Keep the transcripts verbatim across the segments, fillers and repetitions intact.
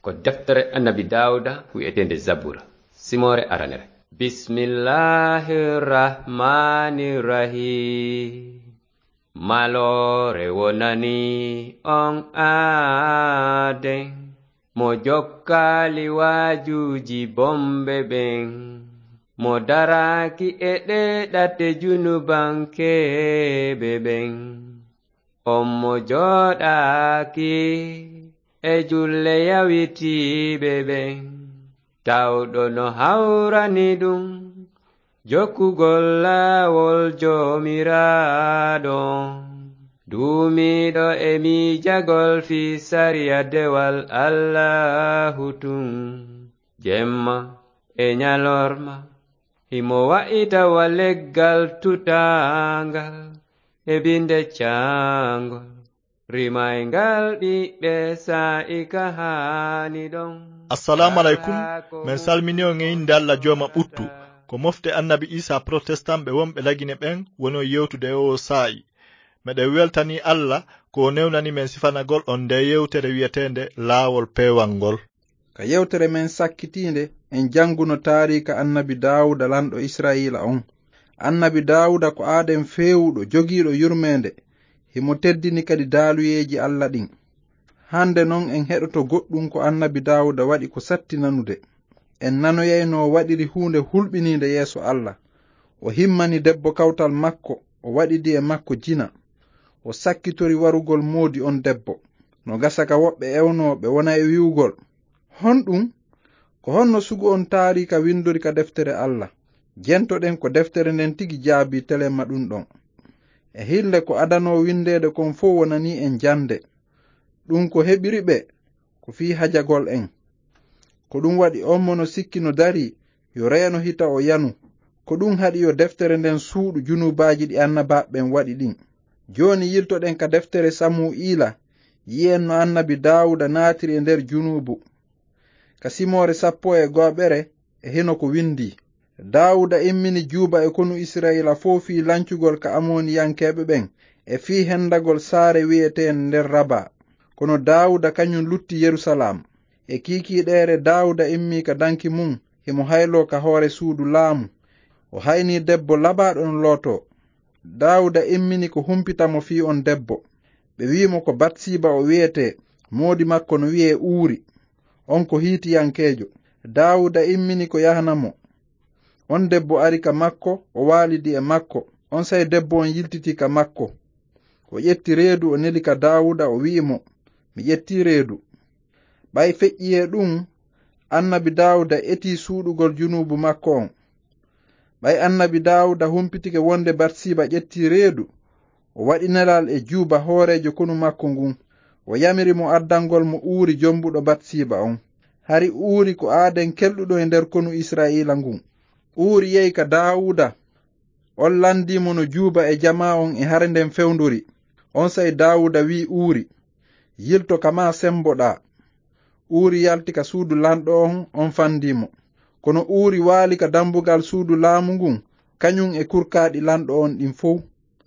ko deftere annabi Dawuda wi'etende Zabura simore aranere. Bismillahirrahmanirrahim. Malore wonani on aden mo jokkali wajuji bombe ben mo daraki e ɗeɗate junubankebe ben on mo joɗaki e julle yawitiɓe ben tawɗo no hawrani ɗum jokkugol laawol jomiraɗo duumiɗo e miijagol fi sariya dewal Allahu tun jemma e nyalorma himo wa'itawa leggal tutangal e binde cangol rimaygal ɓiɓɓe sa'ika hani ɗon. Assalamu alaikum. Men salmini on e inde Allah joma ɓuttu ko mofte annabi Isa protestant ɓe wonɓe lagine ɓen wono yewtude o sa'i. Meɗen weltani Allah ko newnani men sifanagol on nde yewtere wi'etende laawol pewangol. Ka yewtere men sakkitinde en janguno taarika annabi Dawuda lanɗo Israila on. Annabi Dawuda ko aaden fewuɗo jogiiɗo yurmende himo teddini kadi daaluyeji Allah ɗin. Hande non en heɗoto goɗɗum ko annabi Dawuda waɗi ko satti nanude. En nanoyayno waɗiri hunde hulɓininde yeeso Allah. O himmani debbo kawtal makko, o waɗidi e makko jina. O sakkitori warugol moodi on debbo. No gasaka woɓɓe ewnoɓe wona e wiwugol. Honɗum ko honno sugu on taarika windori ka deftere Allah. Jentoɗen ko deftere nden tigi jaabi telemma ɗum ɗon. E hille ko adano windede kon fo wonani en jande. Ɗum ko heɓiri ɓe ko fi hajagol en. Ko ɗum waɗi on mono sikki no dari yo reeno hita o yanu. Ko ɗum haɗi yo deftere nden suuɗu junubaji ɗi annabaɓen waɗi ɗin. Joni yiltoɗen ka deftere Samuila yi'en no annabi Dawuda naatiri e nder junubu. Ka simore sappo e goɓere e hino ko windi. Dawuda immini juuba e konu Israila fo fi lancugol ka amoniyankeɓe ɓen e fi hendagol saare wi'eten nder Raba. Kono Dawuda kañum lutti Yerusalam. E kiikiɗere Dawuda immi ka danki mum himo haylo ka hoore suudu laamu. O hayni debbo labaɗo no looto. Dawuda immini ko humpitamo fi on debbo. Ɓe wimo ko Batsiba o wi'ete, moodi makko no wi'e Uuri. On ko hiitiyankejo. Dawuda immini ko yahanamo. On debbo ari ka makko, o walidi e makko. On say debbo on yiltiti ka makko. O ƴetti reedu o neli ka Dawuda o wi'imo, mi ƴetti reedu. Ɓay feƴƴiye ɗum, annabi Dawuda eti suuɗugol junubu makko on. Ɓay annabi Dawuda humpitike wonde Batsiba ƴetti reedu, o waɗi nelal e juuba hoorejo konu makko ngun. O yamiri mo addangol mo Uuri jombuɗo Batsiba on. Hari Uuri ko aaden kelɗuɗo e nder konu Israila ngun. Uuri yehi ka Dawuda. On landimo no juuba e jama on e hare nden fewndori. On say Dawuda wi Uuri, yilto kama semboɗa. Uuri yalti ka suudu lanɗo on, on fandimo. Kono Uuri waali ka dambugal suudu laamu ngun, kañum e kurkaaɗi lanɗo on ɗin fow.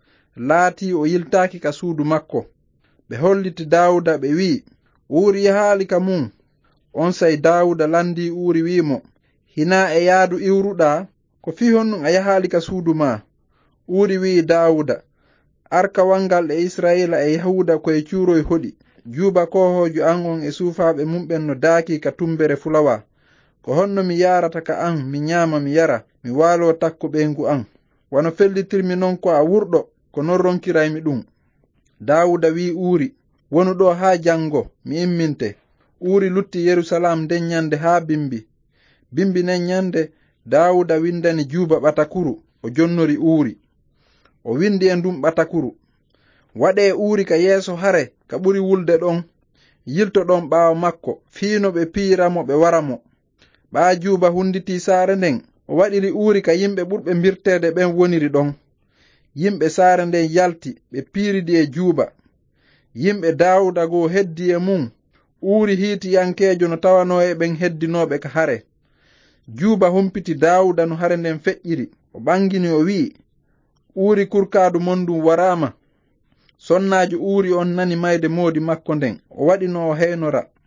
Laati o yiltaaki ka suudu makko. Ɓe holliti Dawuda ɓe wi, Uuri yahaali ka mum. On say Dawuda landi Uuri wimo, hina e yaadu iwruɗa, ko fi honnum a yahaali ka suudu ma. Uuri wi Dawuda, arka wangal e Israila e Yahuda koye cuuroy hoɗi. Juuba kohojo an on e suufaɓe mumɓen no daaki ka tumbere fulawa. Ko honno mi yarata ka an, mi nyama mi yara, mi waalo takko ɓengu an. Wano fellitirmi non ko a wurɗo, ko non ronkiraymi ɗum. Dawuda wi Uuri, wonu ɗo haa jango, mi imminte. Uuri lutti Yerusalam nden nyande haa bimbi. Bimbi nen nyande, Dawuda windani juuba ɓatakuru, o jonnori Uuri. O windi e ndum ɓatakuru. Waɗe Uuri ka yeeso hare, ka ɓuri wulde ɗon. Yilto ɗon ɓaawo makko, fiino ɓe piiramo ɓe waramo. Ɓaa juuba hunditi saare nden, o waɗiri Uuri ka yimɓe ɓurɓe mbirtede ɓen woniri ɗon. Yimɓe saare nden yalti, ɓe piiridi e juuba. Yimɓe Dawuda goo heddi e mum. Uuri hiitiyankejo no tawano e ɓen heddinoɓe ka hare. Juuba humpiti Dawuda no hare nden feƴƴiri. O ɓangini o wi'i, Uuri kurkaadu mondum warama. Sonnajo Uuri on nani mayde moodi makko nden, o waɗi no o heynora.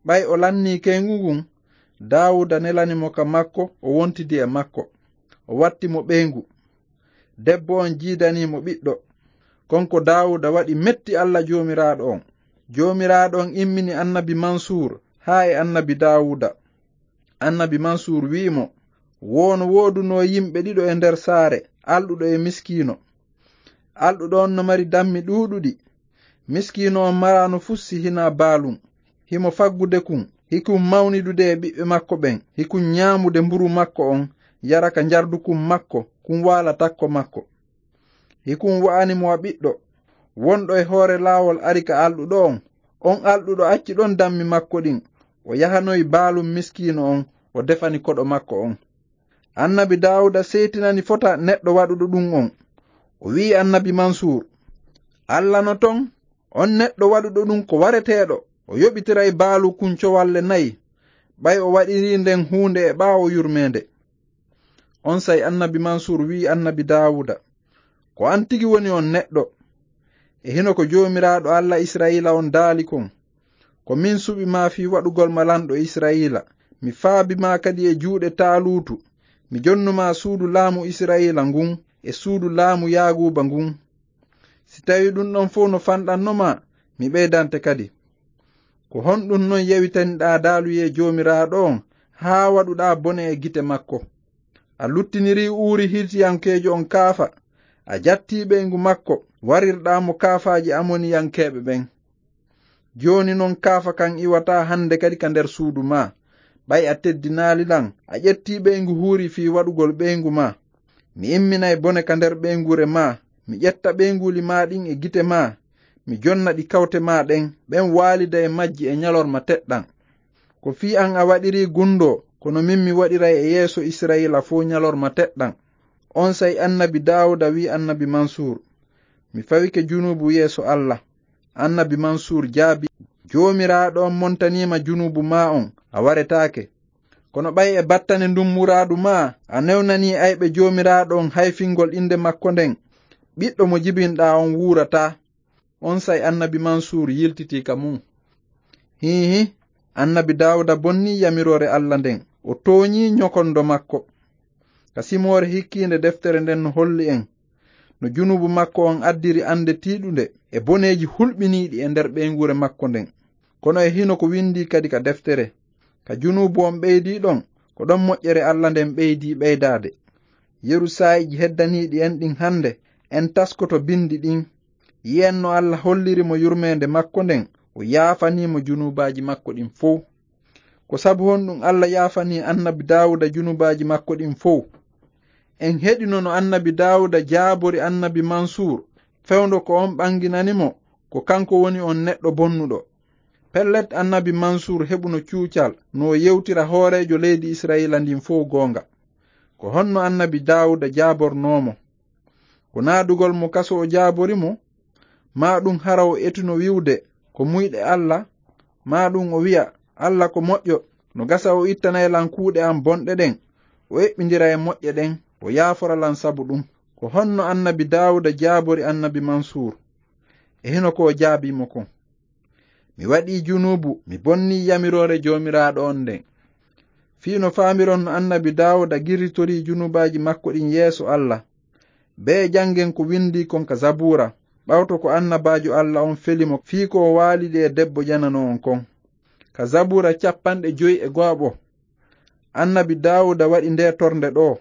ɓay o lanni kengu ngun, Dawuda nelanimo ka makko, o wontidi e makko, o watti mo ɓeyngu. Debbo on jiidanimo ɓiɗɗo. Konko Dawuda waɗi metti Allah jomiraɗo on. Jomiraɗo on immini annabi Mansur haa e annabi Dawuda. Annabi Mansur wi'imo, wono woduno yimɓe ɗiɗo e nder saare, alɗuɗo e miskino. Alɗuɗo on no mari dammi ɗuɗuɗi. Miskino on marano fussi hina baalum, himo faggude kun, hikum mawnidude e ɓiɓɓe makko ɓen, hikum ñaamude mburu makko on, yara ka jardukum makko, kun waala takko makko. Hikum wa'animo a ɓiɗɗo, wonɗo e hoore laawol ari ka alɗuɗo on. On alɗuɗo acci ɗon dammi makko ɗin, o yahanoyi baalum miskino on, o defani koɗo makko on. Annabi Dawuda seytinani fota neɗɗo waɗuɗo ɗum on. O wi'i annabi Mansur, Allah no ton, on neɗɗo waɗuɗo ɗum ko wareteeɗo, o yoɓitiray baalu kuncowalle nayi, ɓay o waɗiri nden huunde e ɓaawo yurmende. On say annabi Mansur wi'i annabi Dawuda, ko an tigi woni on neɗɗo, e hino ko jomiraɗo Allah Israila on daali kon. Ko min suɓi ma fi waɗugol ma lanɗo Israila, mi faabi ma kadi e juuɗe Taalutu, mi jonnuma suudu laamu Israila ngun e suudu laamu Yaguba ngun. Si tawi ɗum ɗon fof no fanɗannoma, mi ɓeydante kadi. Ko honɗum non yewitaniɗa daaluye jomiraɗo on, haa waɗuɗa bone e gite makko. A luttiniri Uuri Hittiyankejo on kaafa, a jatti ɓeyngu makko, warirɗamo kaafaji Amoniyankeɓe ɓen. Joni non kaafa kan iwata hande kadi ka nder suudu ma, ɓay a teddinalilan, a ƴetti ɓeyngu huuri fi waɗugol ɓeyngu ma. Mi imminay bone ka nder ɓeygure ma, mi ƴetta ɓeyguli ma ɗin e gite ma, mi jonna ɗi kawte ma ɗen, ɓen waalida e majji e ñalorma teɗɗan. Ko fi an a waɗiri gundo, kono min mi waɗiray e yeeso Israila fo ñalorma teɗɗan. On say annabi Dawuda wi annabi Mansur, mi fawike junubu yeeso Allah. Annabi Mansur jaabi, jomiraɗo on montanima junubu ma on, a waretake. Kono ɓay e battane ndum muradu ma, a newnani ayɓe jomiraɗo on hayfingol inde makko nden, ɓiɗɗo mo jibinɗa on wurata. On say annabi Mansur yiltiti ka mum. Hihi, annabi Dawuda bonni yamirore Allah nden, o tooñi nyokondo makko. Ka simore hikkinde deftere nden no holli en, no junubu makko on addiri ande tiiɗunde e boneji hulɓiniɗi e nder ɓeygure makko nden. Kono e hino ko windi kadi ka deftere, ka junubu on ɓeydi ɗon, ko ɗon moƴƴere Allah nden ɓeydi ɓeydade. Yeru saayiji heddaniɗi en ɗin hande, en taskoto bindi ɗin, yiyen no Allah holliri mo yurmende makko nden, o yaafanimo junubaji makko ɗin fof. Ko sabu honɗum Allah yaafani annabi Dawuda junubaji makko ɗin fof. En heɗino no annabi Dawuda jaabori annabi Mansur, fewndo ko on ɓanginanimo, ko kanko woni on neɗɗo bonnuɗo. Pellet annabi Mansur heɓuno cuucal no yewtira hoorejo leydi Israila ndin fof goonga. Ko honno annabi Dawuda jaabornomo. Ko naadugol mo kaso o jaaborimo, ma ɗum hara o etuno wiwde ko muyɗe Allah, ma ɗum o wi'a Allah ko moƴƴo, no gasa o ittanaylan kuuɗe am bonɗe ɗen, o eɓɓindira e moƴƴe ɗen, o yaaforalan sabu ɗum. Ko honno annabi Dawuda jaabori annabi Mansur, e hino ko o jaabimo kon. Mi waɗi junubu, mi bonni yamirore jomiraɗo on nden. Fiino faamiron no annabi Dawuda girritori junubaji makko ɗin yeeso Allah. Be jangen ko windi kon ka Zabura, ɓawto ko annabajo Allah on felimo fii ko o waalidi e debbo janano on kon. Ka Zabura capanɗe joyi e gooɓo. Annabi Dawuda waɗi nde torde ɗo,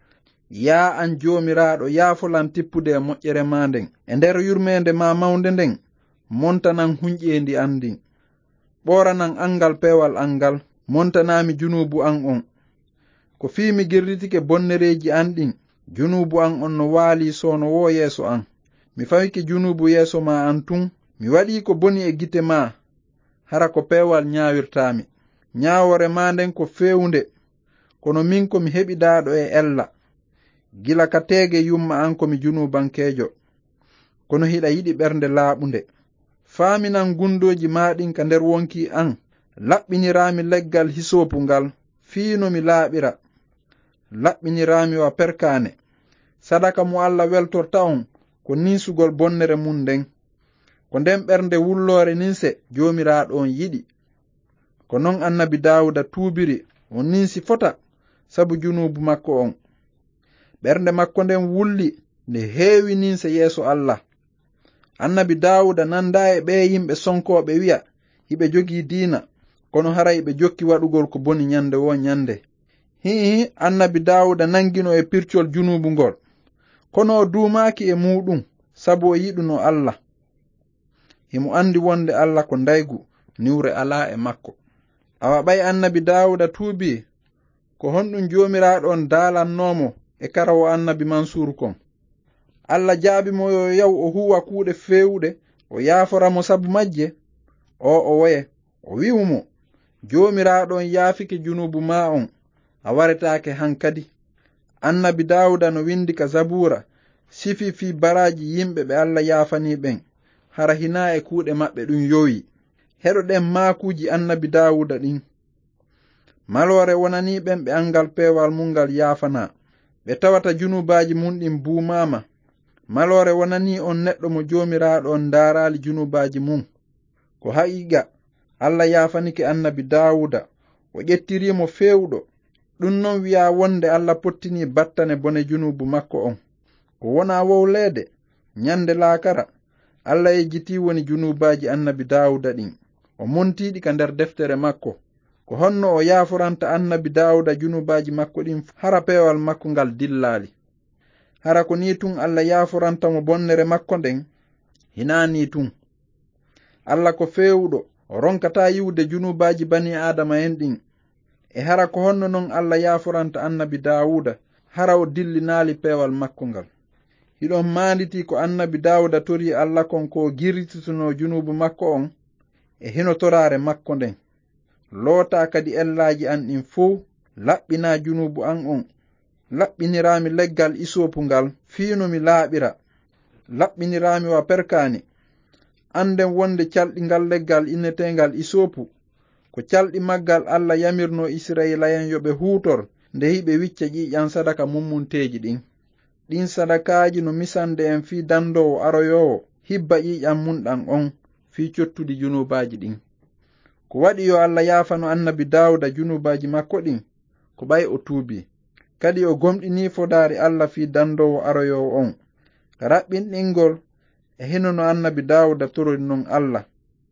yaa an jomiraɗo yaafolan tippude e moƴƴere ma nden, e nder yurmende ma mawnde nden, montanan hunƴendi an ndin. Ɓoranan angal pewal angal, montanami junubu an on. Ko fii mi girritike bonnereji an ɗin, junubu an on no waali sono wo yeeso an. Mi fawike junubu yeeso ma an tun, mi waɗi ko boni e gite ma, hara ko pewal ñaawirtami. Ñaawore ma nden ko fewnde, kono min ko mi heɓidaɗo e ella. Gila ka teege yumma an komi junubankeejo, kono hiɗa yiɗi ɓernde laaɓunde. Faaminan gundoji maɗin ka nder wonki an, laɓɓinirami leggal hisopu ngal, fiino mi laaɓira. Laɓɓinirami wa perkane. Sadaka mo Allah weltorta on, ko ninsugol bonnere mum nden, ko nden ɓernde wullore ninse jomiraɗo on yiɗi. ko non annabi Dawuda tuubiri o ninsi fota sabu junubu makko on. Ɓernde makko nden wulli nde heewi ninse yeeso Allah. Annabi Dawuda nanda e ɓe yimɓe sonkoɓe wi'a hiɓe jogii diina, kono haray ɓe jokki waɗugol ko boni nyande wo nyande. Hihi annabi Dawuda nangino e pircol junubu ngol, kono o duumaaki e muɗum sabu o yiɗuno Allah. Himo andi wonde Allah ko ndaygu, niwre ala e makko. Awa ɓay annabi Dawuda tuubi ko honɗum jomiraɗo on daalannomo e karawo annabi Mansuru kon. Allah jaabimo yo yaw o huwa kuuɗe fewuɗe o yaaforamo sabu majje. O o woye o wi'umo, jomiraɗo on yaafike junubu ma on, a waretaake hankadi. Annabi Dawuda no windi ka Zabura sifi fi baraji yimɓe ɓe Allah yaafani ɓen, hara hina e kuuɗe maɓɓe ɗum yowi. Heɗo ɗen maakuji annabi Dawuda ɗin. Malore wonani ɓen ɓe angal peewal mungal yaafana, ɓe tawata junubaji mun ɗin buumama. Malore wonani on neɗɗo mo jomiraɗo on daarali junubaji mum. Ko haqiqa Allah yaafanike annabi Dawuda, o ƴettirimo fewɗo. Ɗum non wi'a wonde Allah pottini battane bone junubu makko on. Ko wona wowleede nyande laakara Allah yejjiti woni junubaji annabi Dawuda ɗin, o montiɗi ka nder deftere makko. Ko honno o yaaforanta annabi Dawuda junubaji makko ɗin hara peewal makko ngal dillali. Hara ko ni tun Allah yaaforantamo bonnere makko nden, hina ni tun. Allah ko fewuɗo, o ronkata yiwde junubaji bani Adama en ɗin. E hara ko honno non Allah yaaforanta annabi Dawuda, hara o dillinali peewal makko ngal. Hiɗon maanditi ko annabi Dawuda tori Allah kon ko girtituno junubu makko on e hino torare makko nden. Loota kadi ellaji an ɗin fuu, laɓɓina junubu an on. Laɓɓinirami leggal isopu ngal fiino mi laaɓira. Laɓɓinirami wa perkani. Anden wonde calɗi ngal leggal innetengal isopu, ko calɗi maggal Allah yamirno Israilayen yoɓe huutor nde hiɓe wicca ƴiƴan sadaka mummunteji ɗin. Ɗin sadakaji no misande en fi dandowo aroyowo hibba ƴiƴan munɗan on fi cottudi junubaji ɗin. Ko waɗi yo Allah yaafano annabi Dawuda junubaji makko ɗin, ko ɓay o tuubi. Kadi o gomɗini fodari Allah fi dandowo aroyowo on. Ka raɓɓinɗingol e hino no annabi Dawuda torori non Allah.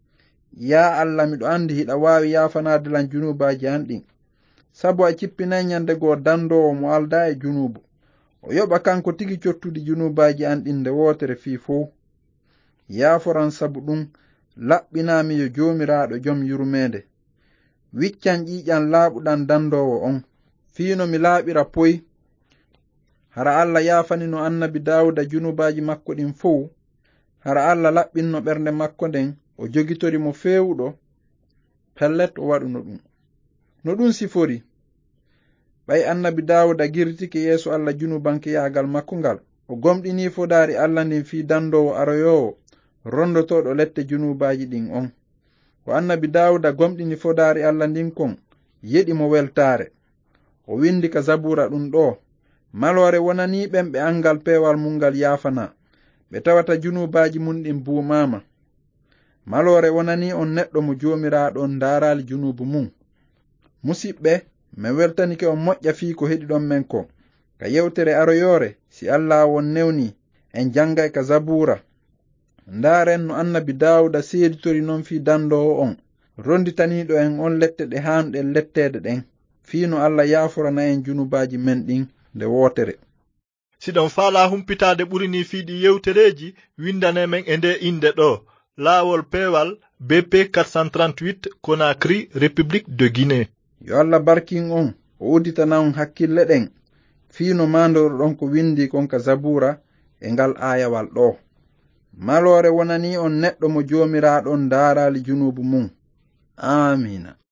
Ya Allah, miɗo andi hiɗa wawi yaafanadelan junubaji an ɗin, sabu a cippinay nyande goo dandowo mo alda e junubu. O yoɓa kanko tigi cottudi junubaji an ɗin nde wotere fii fuu. Yaaforan sabu ɗum laɓɓinami yo jomiraɗo jom yurmede. Wiccan ƴiƴan laaɓuɗan dandowo on, fiino mi laaɓira poy. Hara Allah yaafanino annabi Dawuda junubaji makko ɗin fuu, hara Allah laɓɓinno ɓernde makko nden, o jogitori mo fewuɗo, pellet o waɗuno ɗum. No ɗum sifori, ɓay annabi Dawuda girtike yeeso Allah junubanke yaagal makko ngal, o gomɗini fodari Allah ndin fi dandowo aroyowo, rondotoɗo lette junubaji ɗin on. Ko annabi Dawuda gomɗini fodari Allah ndin kon, yeɗi mo weltare. O windi ka Zabura ɗum ɗo, malore wonani ɓen ɓe angal peewal mungal yaafana, ɓe tawata junubaji mun ɗin buumama. Malore wonani on neɗɗo mo jomiraɗo on daarali junubu mum. Musidɓe, mi weltanike on moƴƴa fii ko heɗi ɗon men ko. Ka yewtere aroyore, si Allah won newni, en jangay ka Zabura. Ndaren no annabi Dawuda seeditori non fi dandowo on, ronditaniɗo en on lette ɗe hanɗen lettede ɗen, fiino Allah yaaforana en junubaji men ɗin nde wotere. Siɗon faala humpitade ɓurini fiiɗi yewtereji, windane men e nde inde ɗo: Laawol peewal B P quatre cent trente-huit Conakry, République de Guinée. Yo Allah barkin on, o udditana on hakkille ɗen, fiino mandoro ɗon ko windi kon ka Zabura e ngal ayawal ɗo. Malore wonani on neɗɗo mo jomiraɗon daarali junubu mum. Amina.